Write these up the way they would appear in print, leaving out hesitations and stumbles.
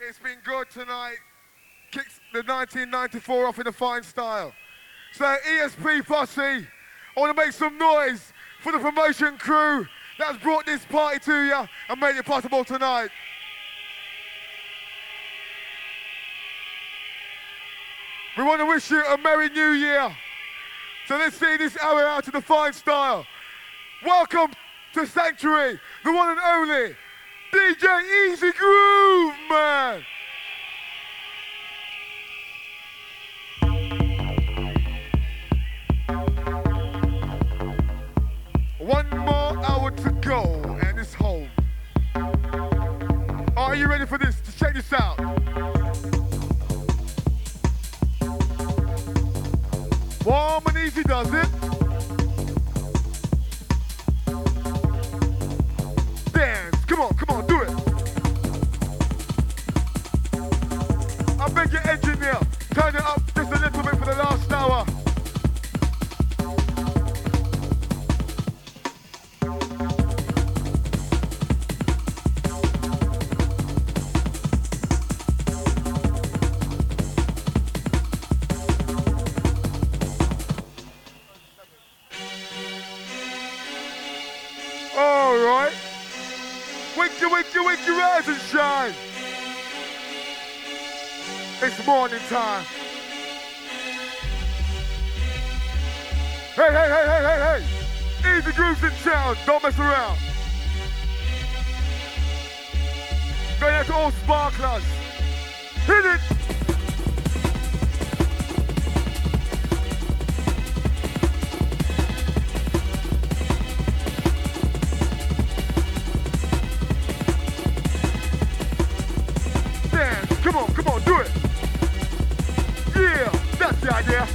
It's been good tonight. Kicks the 1994 off in a fine style. So ESP Posse, I want to make some noise for the promotion crew that's brought this party to you and made it possible tonight. We want to wish you a Merry New Year. So let's see this hour out in the fine style. Welcome to Sanctuary, the one and only DJ Easy Groove, man. One more hour to go and it's home. Are you ready for this? Just check this out. Warm and easy does it. Dance, come on, do it. I beg your engineer, turn it up just a little bit for the last hour. Wake your rise and shine. It's morning time. Hey. Easy Groove's in town. Don't mess around. Going out to all sparklers. Hit it. Come on, do it. Yeah, that's the idea.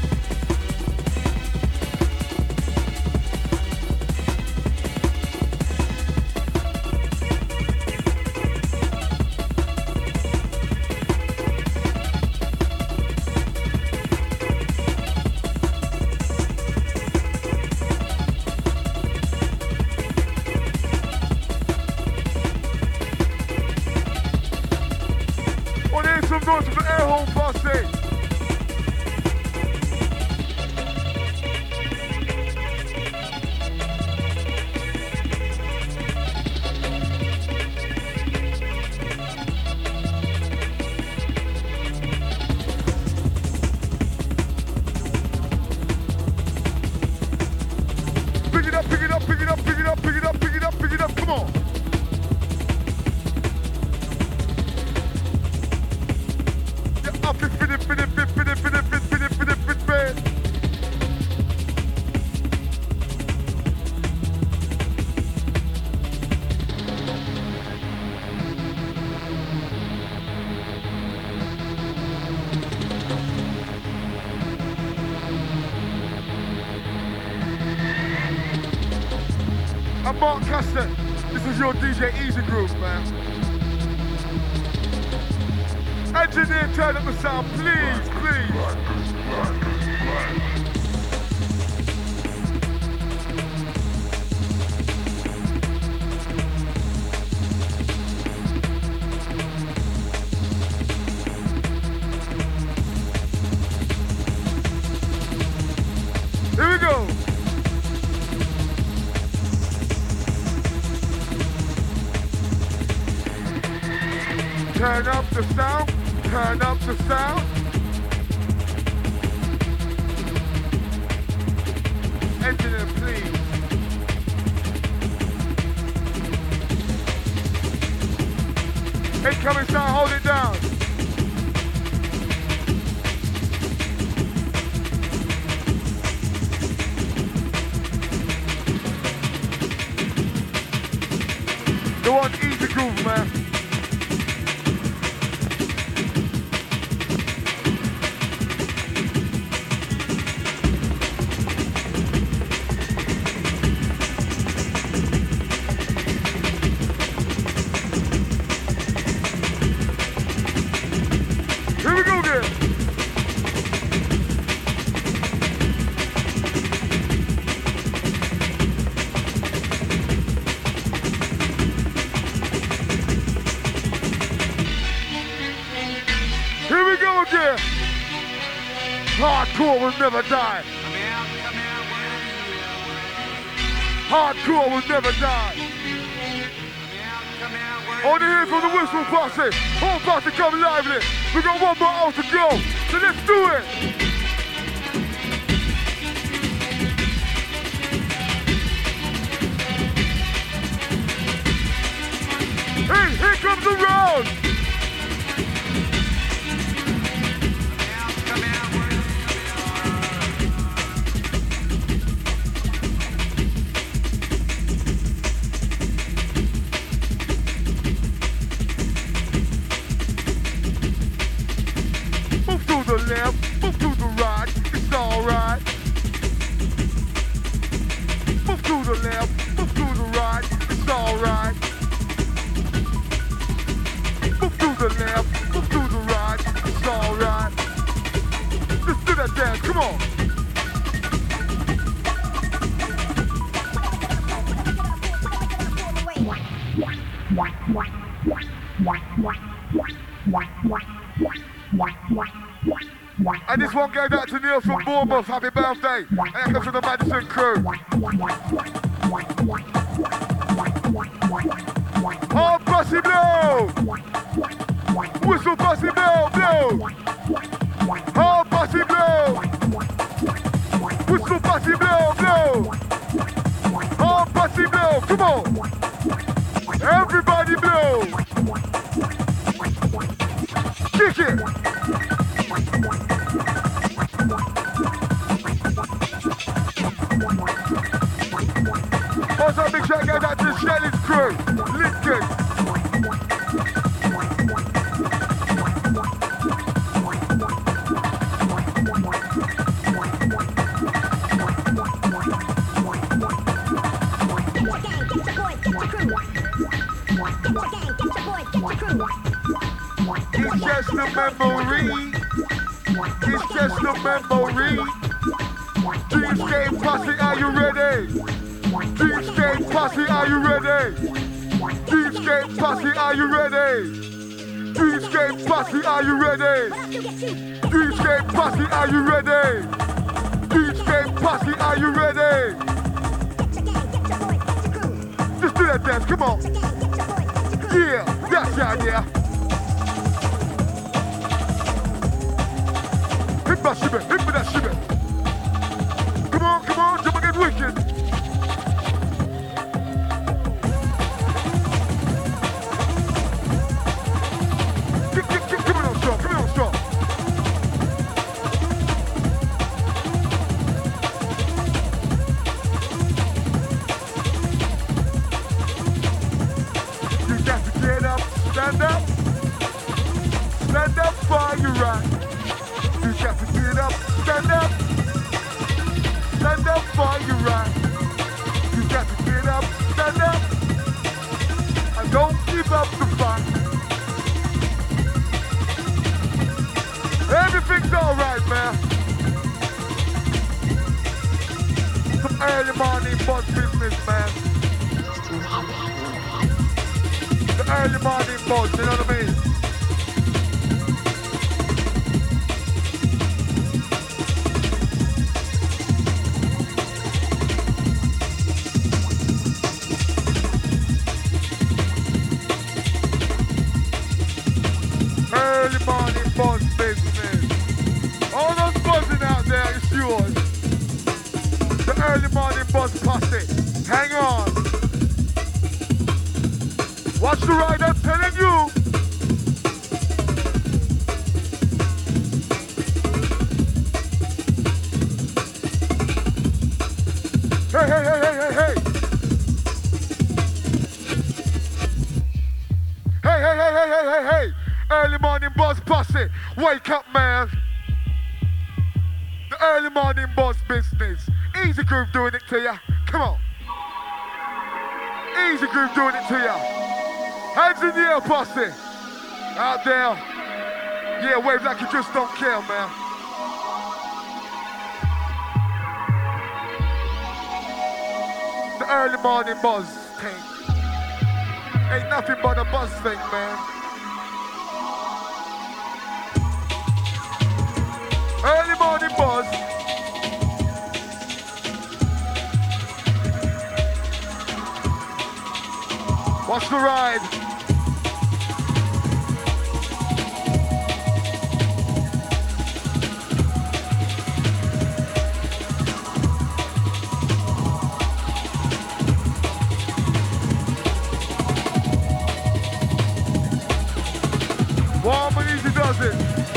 Some noise from the air home posse. Pick it up, pick it up, pick it up, pick it up, pick it up, pick it up, pick it up, come on. I'm Mark Custer. This is your DJ Easy Groove, man. Engineer, turn up the sound, please. Here we go. Turn up the sound. Turn up the sound. Engineer, please. Incoming sound, hold it down. Go on, Easy Groove, man. Yeah. Hardcore will never die. Hardcore will never die. On the here from the Whistle Posse. Whole posse come lively. We got one more out to go. So let's do it. Hey, here comes the round. Move to the left, move to the right, it's alright. Move to the left, move to the right, it's alright. Move to the left, move to the right, it's alright. Let's do that dance, come on. And this one goes out to Neil from Bournemouth, happy birthday. And here comes to the Madison crew. Oh, Bussy blow! Whistle Bussy blow, blow! Oh, Bussy blow! Whistle Bussy blow, blow! Oh, Bussy blow, come on! Everybody blow! Kick it! Also, big shout out to Shelley's crew, Lincoln. It's just a memory. It's just a memory. Dreamscape Posse, are you ready? Dreamscape Posse, are you ready? Dreamscape Posse, are you ready? Dreamscape Posse, are you ready? Dreamscape Posse, are you ready? Dreamscape Posse, are you ready? Just do that dance, come on. Yeah, that's the idea. Hit my shibby, hit me that shibby. Come on, jump and get wicked. Come on, strong. You got to get up, stand up. Stand up for your right. You got to get up, stand up. Stand up for your right. You got to get up, stand up. And don't give up the fight. Everything's alright, man. Some early morning buzz business, man. The early morning buzz, you know what I mean? Early morning buzz business. All those buzzing out there, it's yours. The early morning buzz posse. Hang on. Watch the rider telling you. Hey. Hey. Early morning buzz posse. Wake up, man. The early morning buzz business. Easy Groove doing it to ya. Come on. Easy Groove doing it to ya. Hands in the air, posse. Out there. Yeah, wave like you just don't care, man. The early morning buzz thing. Ain't nothing but a buzz thing, man. Watch the ride. Warm and easy does it.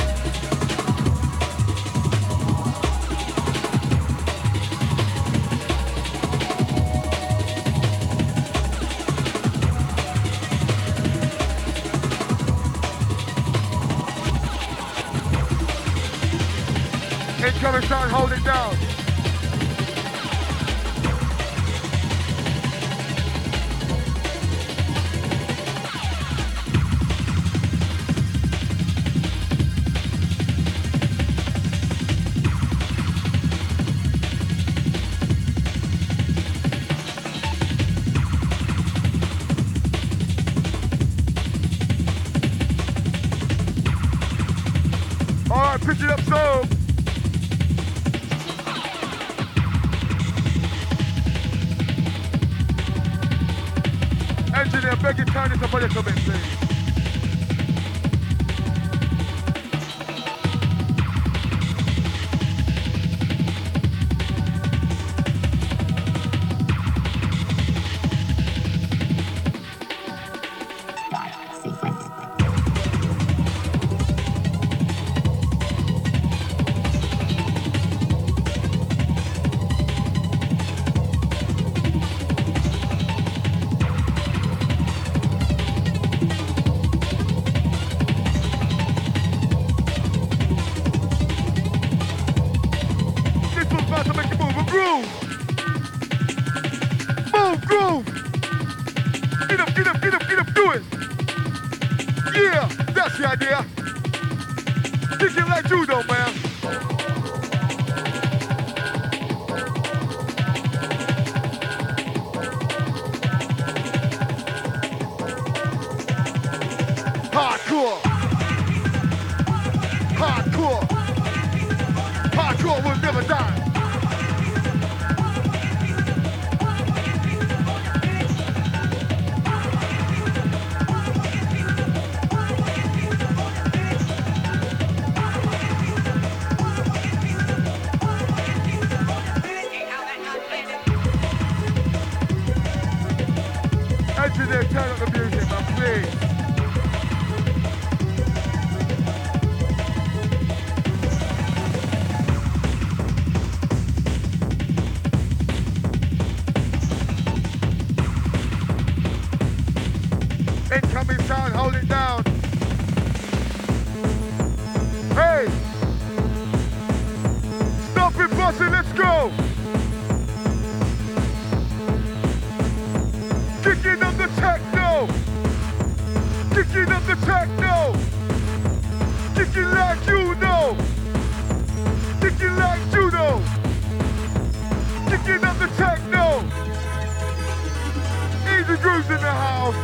Incoming sound, hold it down. All right, pitch it up so. Engineer, beg you turn this up a little bit, please. Yeah, that's the idea. Kick it like judo, man. Hardcore. Hardcore. Hardcore will never die. Engineer, turn up the music, man, please. Incoming sound, hold it down. Hey! Stop it, bossy, let's go! Kicking up the techno! Kicking up the techno! Kicking like you know! Kicking like judo! Kicking up the techno! Easy grooves in the house!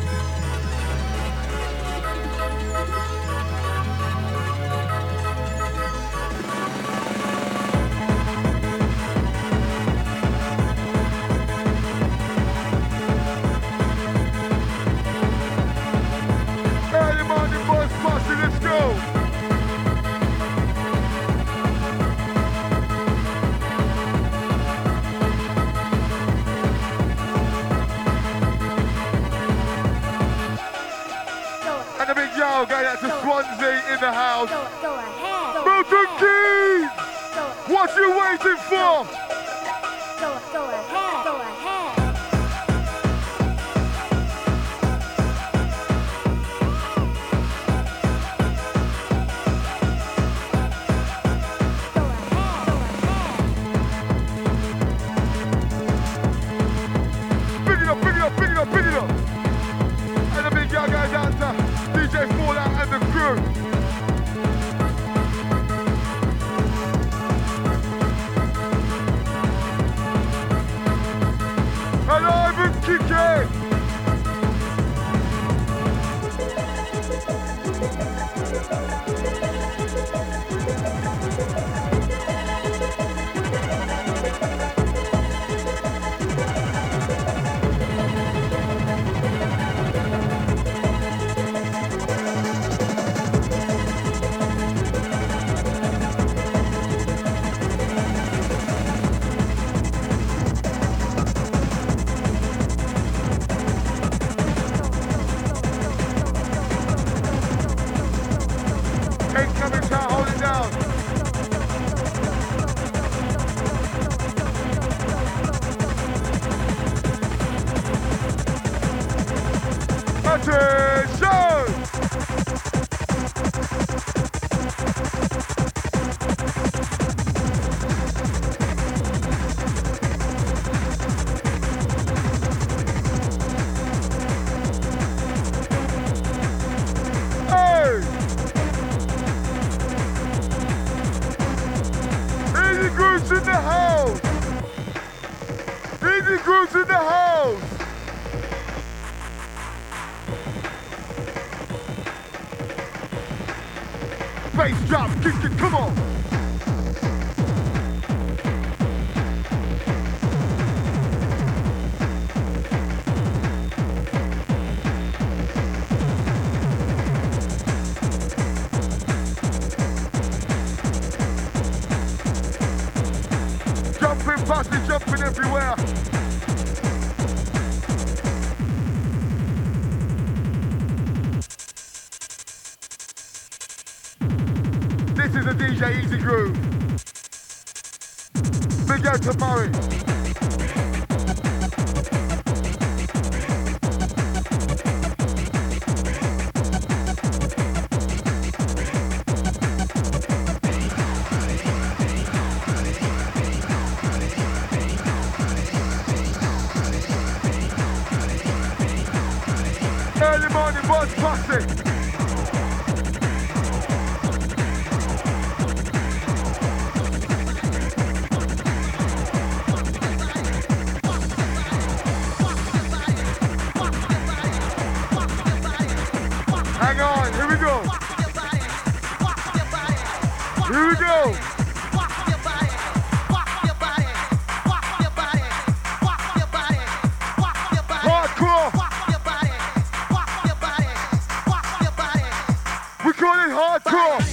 Let's go! And the big yo guy that's a Swansea in the house. Go ahead. Milton Keynes! What you waiting for? Go ahead. Go ahead. Pick it up. And the big young guy dancer, DJ Fallout and the crew. And Ivan kicking. Grooves in the house. Easy Grooves in the house. Bass drop, kick it, come on. Jumping, passing, jumping everywhere. This is a DJ Easy Groove. Big out to Murray. Early morning buzz classic. Hang on, here we go. Here we go. Hardcore. We call it hardcore.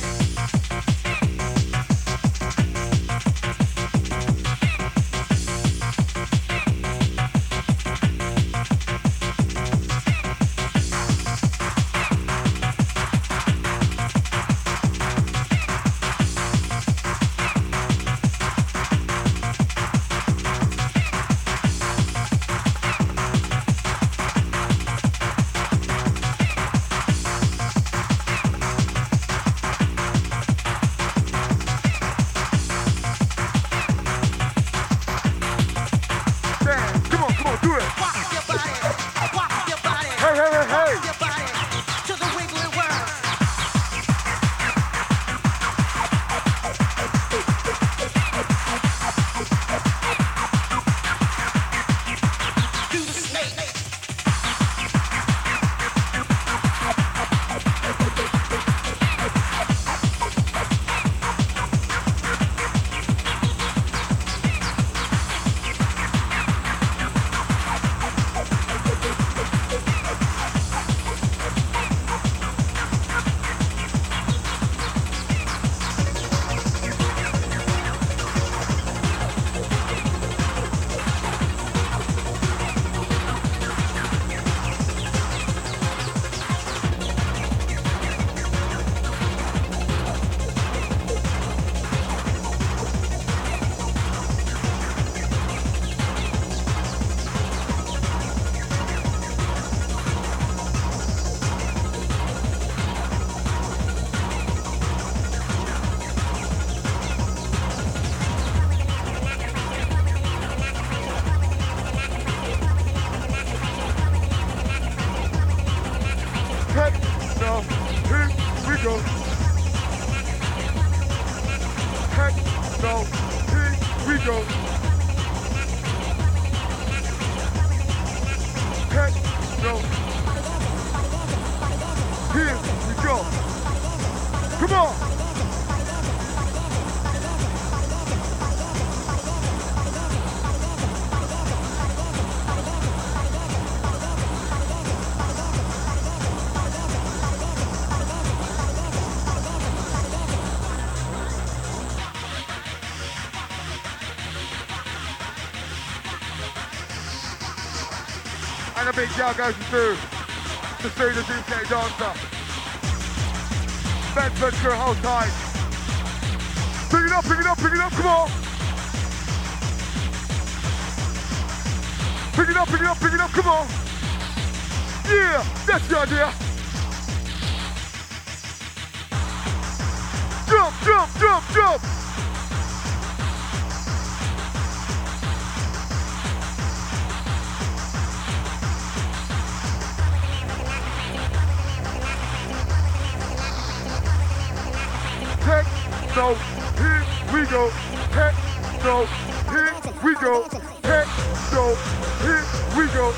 And a big shout goes to the DJ dancer. Bedford crew, hold tight. Pick it up, pick it up, pick it up, come on. Pick it up, pick it up, pick it up, come on. Yeah, that's the idea. Jump, jump, jump, jump. So here we go. techno, here we go. Techno, here we go.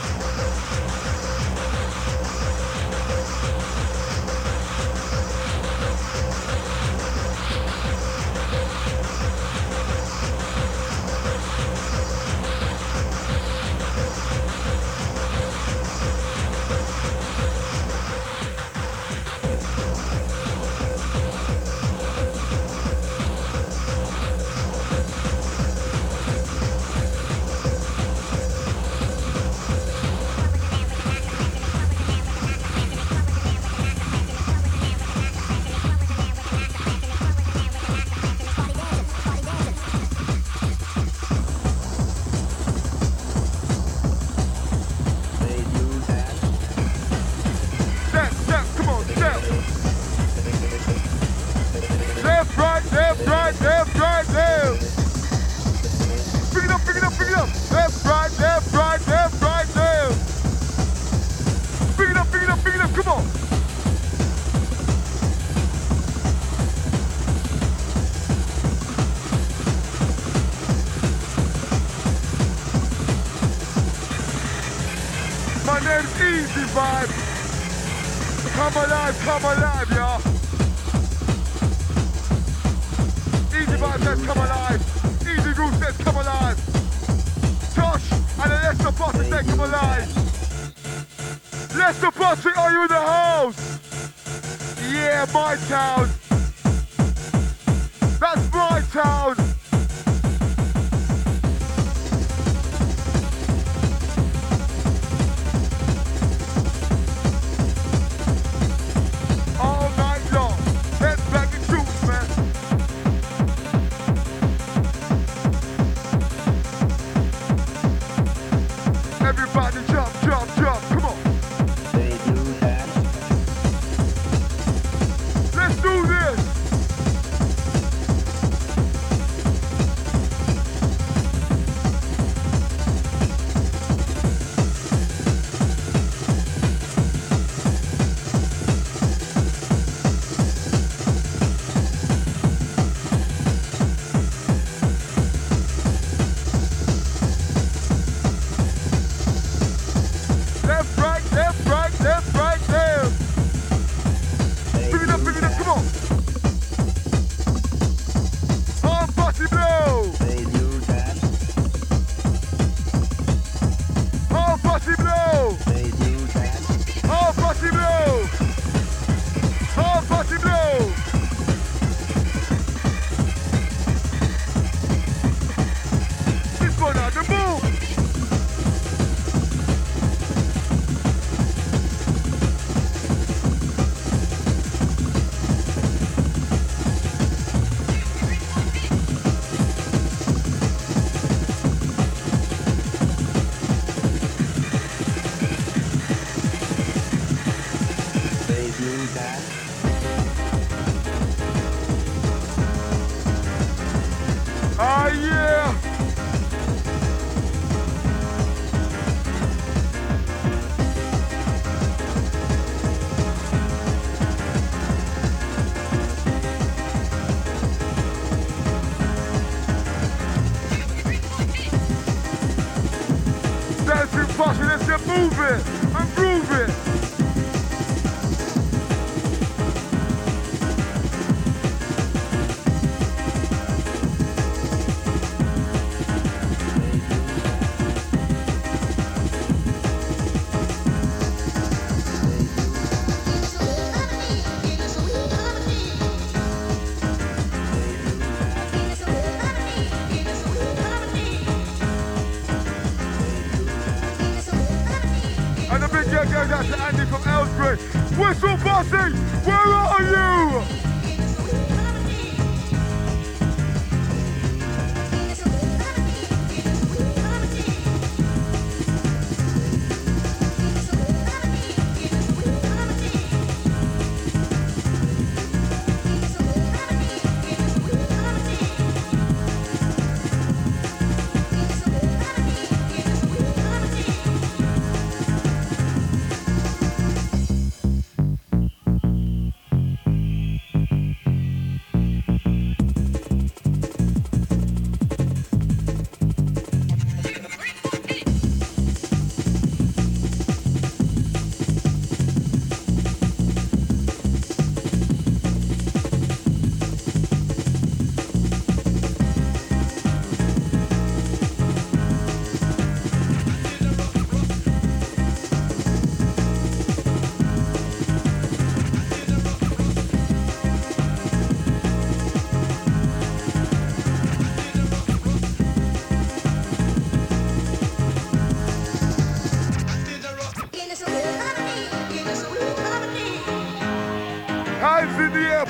My name's Easy Vibe. Come alive, y'all. Easy Vibe says come alive. Easy Groove says come alive. Josh and the Leicester Posse say come alive. Leicester Posse, are you in the house? Yeah, my town. That's my town. Everybody jump, jump, jump, come on. They do that. Let's do this. Let's get moving and grooving. Goes out to Andy from Aylesbury. Whistle Bossy, where are you?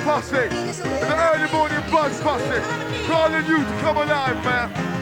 posse, the early morning buzz posse, calling you to come alive, man.